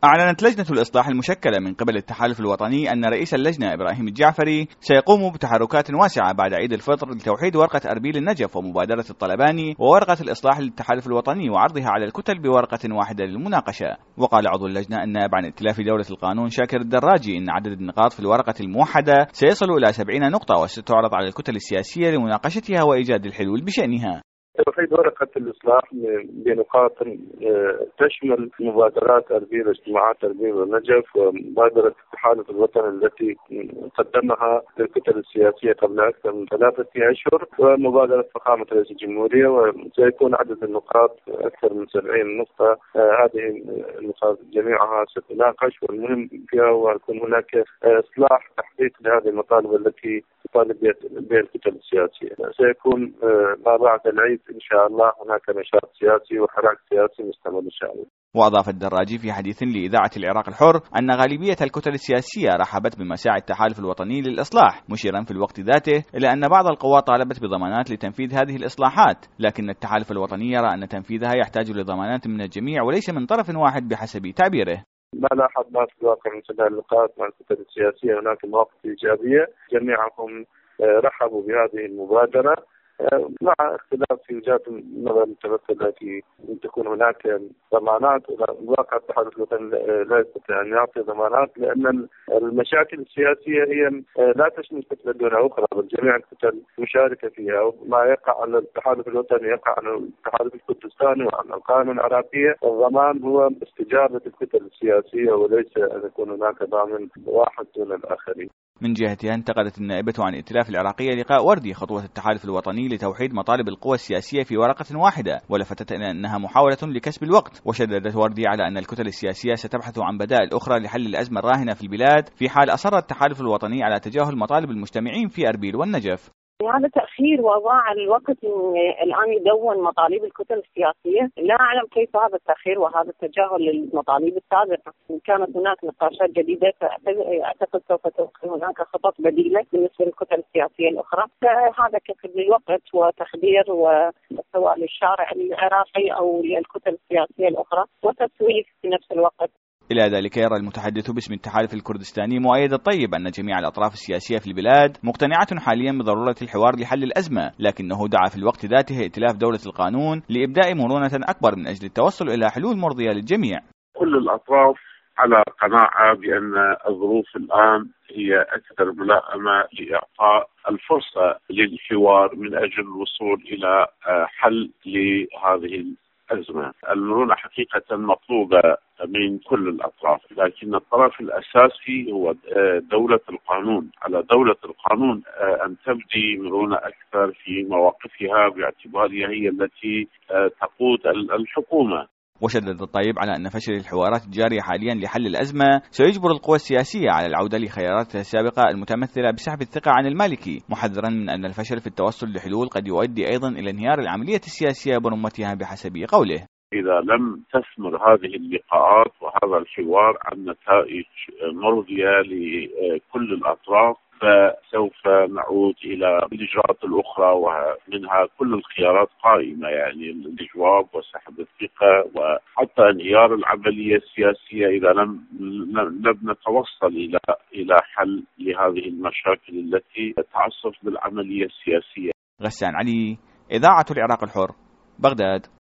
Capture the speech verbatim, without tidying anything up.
أعلنت لجنة الإصلاح المشكلة من قبل التحالف الوطني أن رئيس اللجنة إبراهيم الجعفري سيقوم بتحركات واسعة بعد عيد الفطر لتوحيد ورقة أربيل النجف ومبادرة الطلباني وورقة الإصلاح للتحالف الوطني وعرضها على الكتل بورقة واحدة للمناقشة. وقال عضو اللجنة النائب عن ائتلاف دولة القانون شاكر الدراجي إن عدد النقاط في الورقة الموحدة سيصل إلى سبعين نقطة وستعرض على الكتل السياسية لمناقشتها وإيجاد الحلول بشأنها. توحيد ورقة الإصلاح بنقاط تشمل مبادرات أربيل، اجتماعات أربيل والنجف، ومبادرة التحالف الوطني التي قدمها للكتل السياسية قبل أكثر من ثلاثة أشهر، ومبادرة فخامة رئيس الجمهورية، وسيكون عدد النقاط أكثر من سبعين نقطة. هذه النقاط جميعها ستناقش، والمهم فيها هو يكون هناك إصلاح تحقيق لهذه المطالب التي تطالب بها الكتل السياسية. سيكون ما بعد العيد إن شاء الله هناك نشاط سياسي وحراك سياسي مستمر إن شاء الله. وأضاف الدراجي في حديث لإذاعة العراق الحر أن غالبية الكتل السياسية رحبت بمساعي التحالف الوطني للإصلاح، مشيرا في الوقت ذاته إلى أن بعض القوى طالبت بضمانات لتنفيذ هذه الإصلاحات، لكن التحالف الوطني يرى أن تنفيذها يحتاج لضمانات من الجميع وليس من طرف واحد بحسب تعبيره. ما لاحظنا في الواقع من خلال اللقاءات مع الكتل السياسية هناك مواقف إيجابية، جميعهم رحبوا بهذه المبادرة مع اختلاف في وجهات النظر المتمثلة في أن تكون هناك ضمانات. الواقع التحالف الوطني لا يستطيع أن يعطي ضمانات، لأن المشاكل السياسية هي لا تشمل كتلة دون أخرى، بل جميع الكتل مشاركة فيها. ما يقع على التحالف الوطني يقع على التحالف الكردستاني وعلى القائمة العراقية. الضمان هو استجابة الكتل السياسية وليس أن يكون هناك ضامن واحد دون الآخرين. من جهتها انتقدت النائبة عن ائتلاف العراقية لقاء وردي خطوة التحالف الوطني لتوحيد مطالب القوى السياسية في ورقة واحدة، ولفتت إلى أنها محاولة لكسب الوقت. وشددت وردي على أن الكتل السياسية ستبحث عن بدائل أخرى لحل الأزمة الراهنة في البلاد في حال أصر التحالف الوطني على تجاهل مطالب المجتمعين في أربيل والنجف. هذا تأخير وضاع الوقت الآن يدون مطالب الكتل السياسية. لا أعلم كيف هذا التأخير وهذا التجاهل للمطالب السابقة. إن كانت هناك نقاشات جديدة أعتقد سوف تكون هناك خطط بديلة بالنسبة للكتل السياسية الأخرى. فهذا كسب للوقت وتخدير سواء للشارع العراقي أو للكتل السياسية الأخرى وتسويف في نفس الوقت. إلى ذلك يرى المتحدث باسم التحالف الكردستاني مؤيد الطيب أن جميع الأطراف السياسية في البلاد مقتنعة حاليا بضرورة الحوار لحل الأزمة، لكنه دعا في الوقت ذاته ائتلاف دولة القانون لإبداء مرونة أكبر من أجل التوصل إلى حلول مرضية للجميع. كل الأطراف على قناعة بأن الظروف الآن هي أكثر ملائمة لإعطاء الفرصة للحوار من أجل الوصول إلى حل لهذه الأزمة. المرونة حقيقة مطلوبة من كل الأطراف، لكن الطرف الأساسي هو دولة القانون. على دولة القانون أن تبدي مرونة أكثر في مواقفها باعتبارها هي التي تقود الحكومة. وشدد الطيب على أن فشل الحوارات الجارية حاليا لحل الأزمة سيجبر القوى السياسية على العودة لخياراتها السابقة المتمثلة بسحب الثقة عن المالكي، محذرا من أن الفشل في التوصل لحلول قد يؤدي أيضا إلى انهيار العملية السياسية برمتها بحسب قوله. إذا لم تثمر هذه اللقاءات وهذا الحوار عن نتائج مرضية لكل الأطراف فسوف نعود إلى الإجراءات الأخرى، ومنها كل الخيارات قائمة، يعني الإجواب وسحب الثقة وحتى انهيار العملية السياسية إذا لم لم نتوصل إلى إلى حل لهذه المشاكل التي تعصف بالعملية السياسية. غسان علي، إذاعة العراق الحر، بغداد.